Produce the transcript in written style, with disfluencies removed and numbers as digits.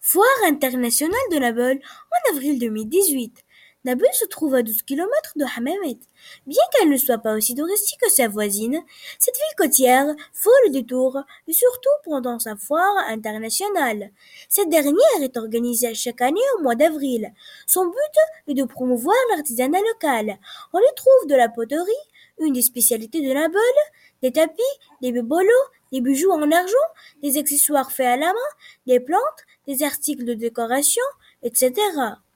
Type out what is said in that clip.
Foire internationale de Nabeul en avril 2018. Nabeul se trouve à 12 kilomètres de Hammamet. Bien qu'elle ne soit pas aussi touristique que sa voisine, cette ville côtière faut le détour, et surtout pendant sa foire internationale. Cette dernière est organisée chaque année au mois d'avril. Son but est de promouvoir l'artisanat local. On y trouve de la poterie, une des spécialités de Nabeul, des tapis, des bibelots, des bijoux en argent, des accessoires faits à la main, des plantes, des articles de décoration, etc.